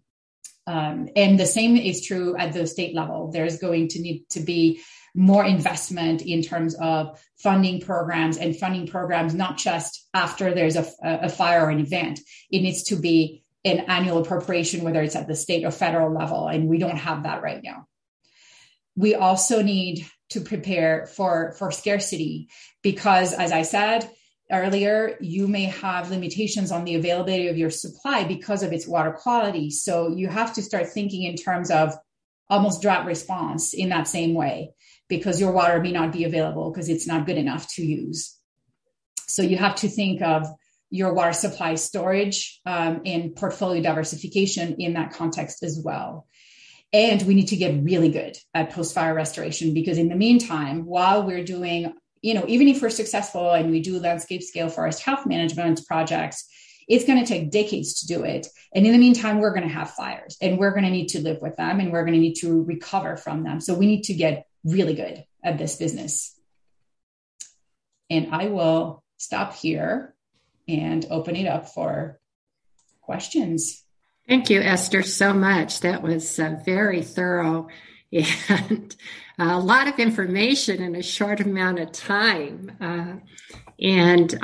S2: And the same is true at the state level. There's going to need to be more investment in terms of funding programs not just after there's a fire or an event. It needs to be an annual appropriation, whether it's at the state or federal level, and we don't have that right now. We also need to prepare for scarcity because, as I said earlier, you may have limitations on the availability of your supply because of its water quality. So you have to start thinking in terms of almost drought response in that same way, because your water may not be available because it's not good enough to use. So you have to think of your water supply storage and portfolio diversification in that context as well. And we need to get really good at post-fire restoration, because in the meantime, while we're doing, even if we're successful and we do landscape scale forest health management projects, it's going to take decades to do it. And in the meantime, we're going to have fires and we're going to need to live with them and we're going to need to recover from them. So we need to get really good at this business. And I will stop here and open it up for questions.
S1: Thank you, Esther, so much. That was very thorough and a lot of information in a short amount of time. And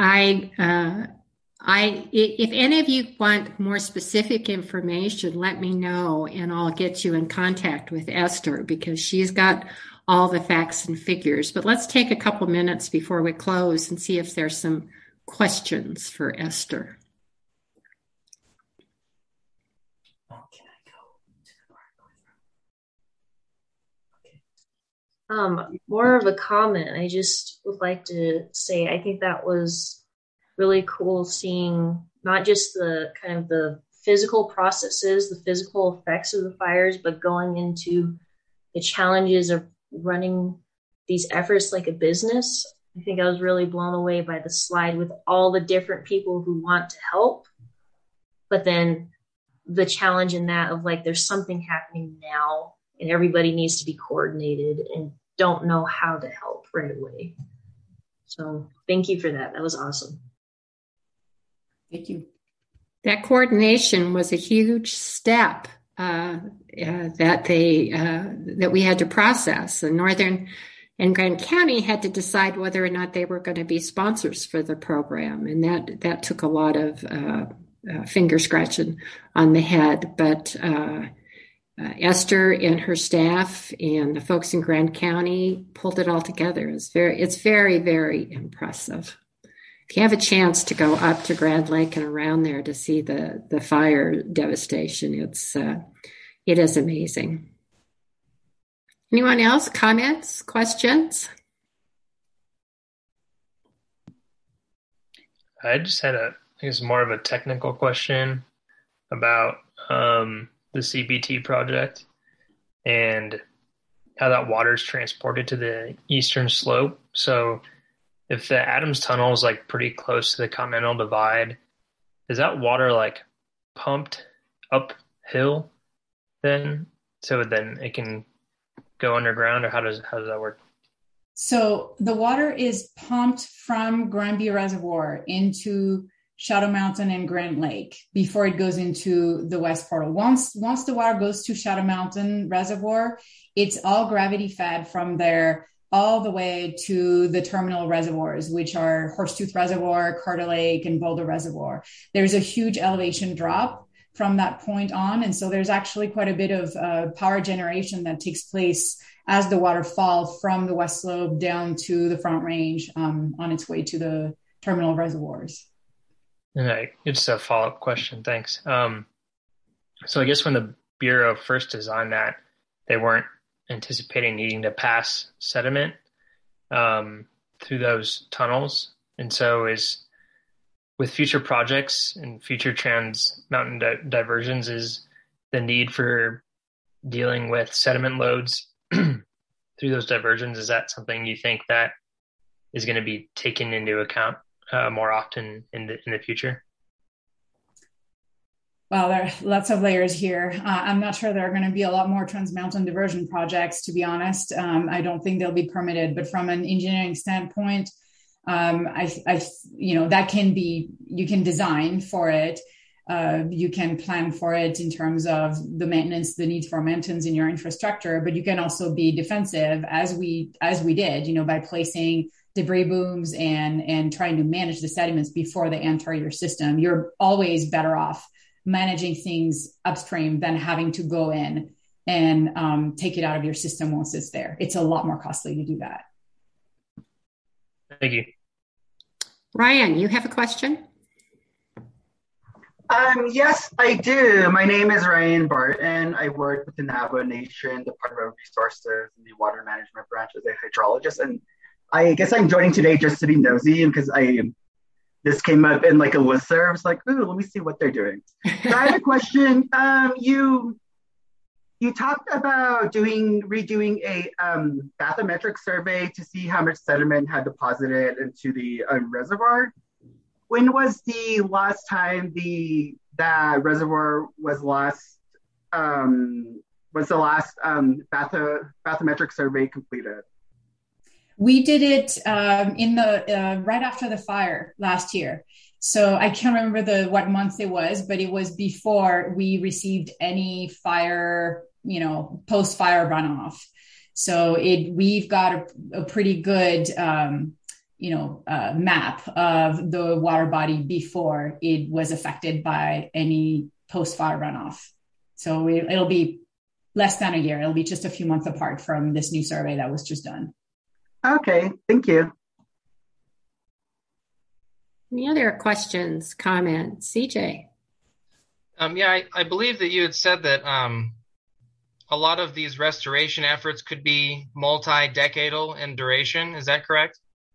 S1: if any of you want more specific information, let me know and I'll get you in contact with Esther, because she's got all the facts and figures. But let's take a couple minutes before we close and see if there's some questions for Esther.
S3: More of a comment. I just would like to say, I think that was really cool seeing not just the kind of the physical processes, the physical effects of the fires, but going into the challenges of running these efforts like a business. I think I was really blown away by the slide with all the different people who want to help, but then the challenge in that of like, there's something happening now and everybody needs to be coordinated and don't know how to help right away. So thank you for that. That was awesome.
S2: Thank you.
S1: That coordination was a huge step that we had to process. The Northern and Grand County had to decide whether or not they were going to be sponsors for the program, and that took a lot of finger scratching on the head. But Esther and her staff and the folks in Grand County pulled it all together. It's very, very impressive. If you have a chance to go up to Grand Lake and around there to see the fire devastation, it is amazing. Anyone else? Comments? Questions?
S4: I just had I guess more of a technical question about the CBT project and how that water is transported to the eastern slope. So if the Adams Tunnel is like pretty close to the Continental Divide, is that water like pumped uphill then? So then it can go underground, or how does that work?
S2: So the water is pumped from Granby Reservoir into Shadow Mountain, and Grand Lake before it goes into the west portal. Once the water goes to Shadow Mountain Reservoir, it's all gravity fed from there all the way to the terminal reservoirs, which are Horsetooth Reservoir, Carter Lake, and Boulder Reservoir. There's a huge elevation drop from that point on. And so there's actually quite a bit of power generation that takes place as the water falls from the west slope down to the Front Range on its way to the terminal reservoirs.
S4: And it's a follow-up question. Thanks. So I guess when the Bureau first designed that, they weren't anticipating needing to pass sediment through those tunnels. And so with future projects and future trans mountain diversions, is the need for dealing with sediment loads through those diversions, is that something you think that is going to be taken into account more often in the future?
S2: Well, there are lots of layers here. I'm not sure there are going to be a lot more trans-mountain diversion projects, to be honest. I don't think they'll be permitted, but from an engineering standpoint, that can be, you can design for it. You can plan for it in terms of the maintenance, the needs for maintenance in your infrastructure, but you can also be defensive as we did, by placing debris booms and trying to manage the sediments before they enter your system. You're always better off managing things upstream than having to go in and take it out of your system once it's there. It's a lot more costly to do that.
S4: Thank you.
S1: Ryan, you have a question?
S5: Yes, I do. My name is Ryan Barton. I work with the Navajo Nation Department of Resources in the Water Management Branch as a hydrologist. And I guess I'm joining today just to be nosy because this came up in like a listserv. I was like, ooh, let me see what they're doing. So I have a question. You talked about redoing a bathymetric survey to see how much sediment had deposited into the reservoir. When was the last time that reservoir was the last bathymetric survey completed?
S2: We did it in the right after the fire last year. So I can't remember what month it was, but it was before we received any fire, post-fire runoff. So we've got a pretty good, map of the water body before it was affected by any post-fire runoff. So it'll be less than a year. It'll be just a few months apart from this new survey that was just done.
S5: Okay, thank you.
S1: Any other questions, comments? CJ?
S6: I believe that you had said that a lot of these restoration efforts could be multi-decadal in duration. Is that correct?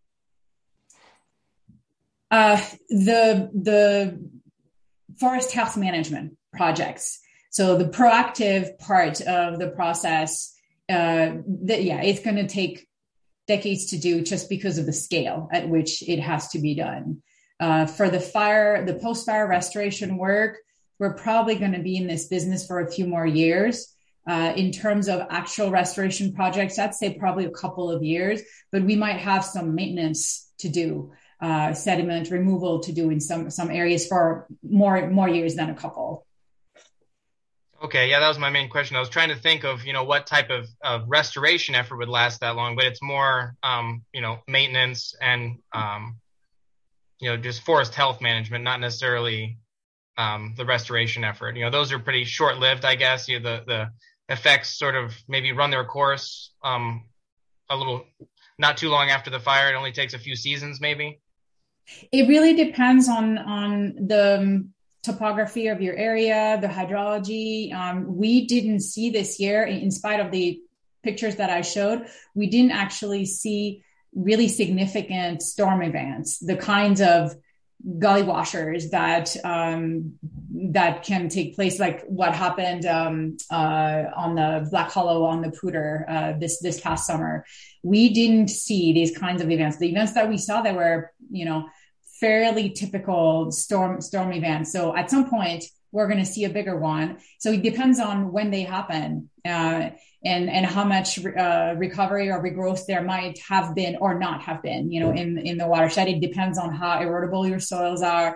S6: The forest health management projects. So the proactive part of the process, it's going to take decades to do just because of the scale at which it has to be done. For the post-fire restoration work, we're probably going to be in this business for a few more years. In terms of actual restoration projects, I'd say probably a couple of years, but we might have some maintenance to do, sediment removal to do in some areas for more years than a couple. Okay, that was my main question. I was trying to think of, what type of restoration effort would last that long, but it's more, maintenance and, just forest health management, not necessarily the restoration effort. Those are pretty short-lived, I guess. The effects sort of maybe run their course a little, not too long after the fire. It only takes a few seasons, maybe.
S2: It really depends on the topography of your area, the hydrology. We didn't see this year, in spite of the pictures that I showed, we didn't actually see really significant storm events, the kinds of gully washers that can take place, like what happened on the Black Hollow on the Poudre this past summer. We didn't see these kinds of events. The events that we saw, that were fairly typical storm events. So at some point we're going to see a bigger one. So it depends on when they happen and how much recovery or regrowth there might have been or not have been, in the watershed. It depends on how erodible your soils are.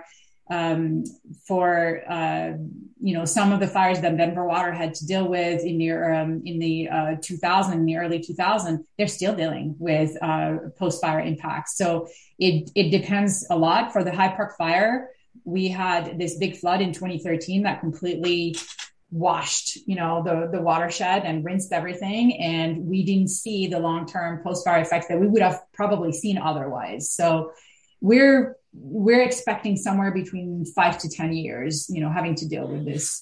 S6: for some of the fires that Denver Water had to deal with in the early 2000s, they're still dealing with post-fire impacts. So it depends a lot. For the Hyde Park fire, we had this big flood in 2013 that completely washed, the watershed and rinsed everything. And we didn't see the long-term post-fire effects that we would have probably seen otherwise. So we're expecting somewhere between 5 to 10 years, having to deal with this.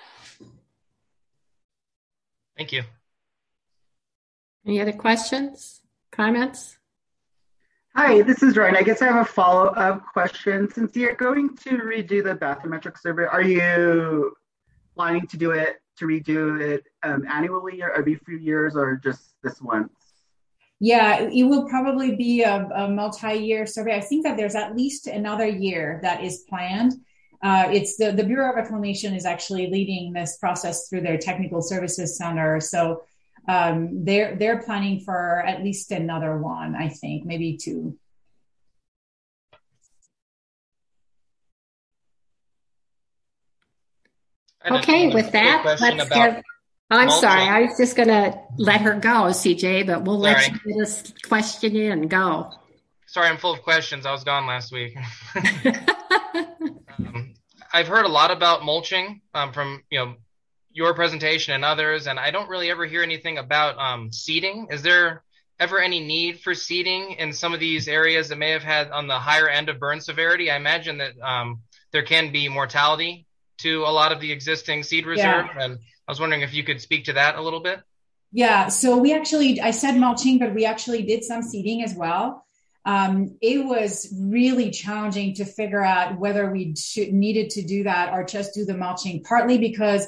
S7: Thank you.
S1: Any other questions, comments?
S5: Hi, this is Ryan. I guess I have a follow-up question. Since you're going to redo the bathymetric survey, are you planning to redo it annually or every few years, or just this once?
S6: Yeah, it will probably be a multi-year survey. I think that there's at least another year that is planned. It's the Bureau of Reclamation is actually leading this process through their Technical Services Center. So they're planning for at least another one, I think, maybe two.
S1: Okay, with that, let's give. I'm
S7: mulching.
S1: Sorry, I was just going to let her go, CJ, but we'll let you get this question in. Go.
S7: Sorry, I'm full of questions. I was gone last week. I've heard a lot about mulching from your presentation and others, and I don't really ever hear anything about seeding. Is there ever any need for seeding in some of these areas that may have had on the higher end of burn severity? I imagine that there can be mortality to a lot of the existing seed reserve, and I was wondering if you could speak to that a little bit.
S6: Yeah, so I said mulching, but we actually did some seeding as well. It was really challenging to figure out whether we needed to do that or just do the mulching, partly because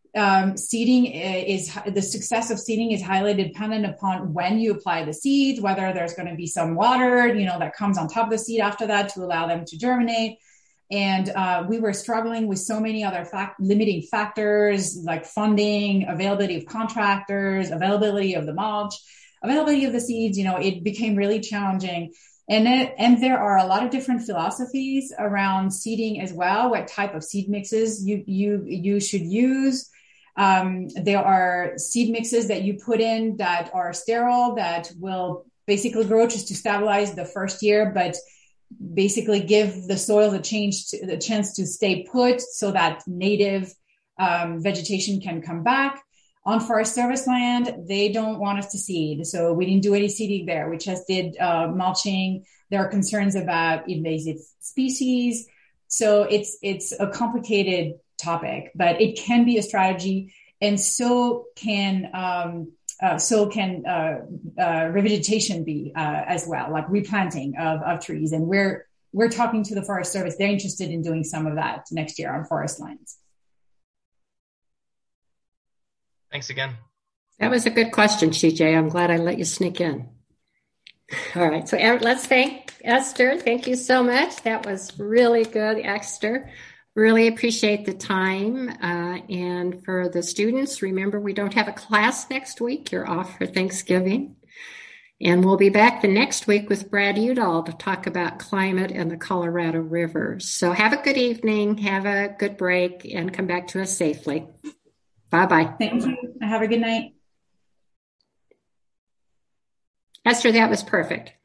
S6: the success of seeding is highly dependent upon when you apply the seeds, whether there's going to be some water, that comes on top of the seed after that to allow them to germinate. And we were struggling with so many other limiting factors like funding, availability of contractors, availability of the mulch, availability of the seeds. It became really challenging. And there are a lot of different philosophies around seeding as well, what type of seed mixes you should use. There are seed mixes that you put in that are sterile, that will basically grow just to stabilize the first year, but basically give the soil the chance to stay put so that native vegetation can come back. On Forest Service land, they don't want us to seed, so we didn't do any seeding there. We just did mulching. There are concerns about invasive species, so it's a complicated topic, but it can be a strategy, and so can revegetation be as well, like replanting of trees. And we're talking to the Forest Service. They're interested in doing some of that next year on forest lands.
S7: Thanks again.
S1: That was a good question, CJ. I'm glad I let you sneak in. All right, so let's thank Esther. Thank you so much. That was really good, Esther. Really appreciate the time. And for the students, remember, we don't have a class next week. You're off for Thanksgiving. And we'll be back the next week with Brad Udall to talk about climate and the Colorado rivers. So have a good evening, have a good break, and come back to us safely. Bye-bye.
S6: Thank you. Have a good night.
S1: Esther, that was perfect.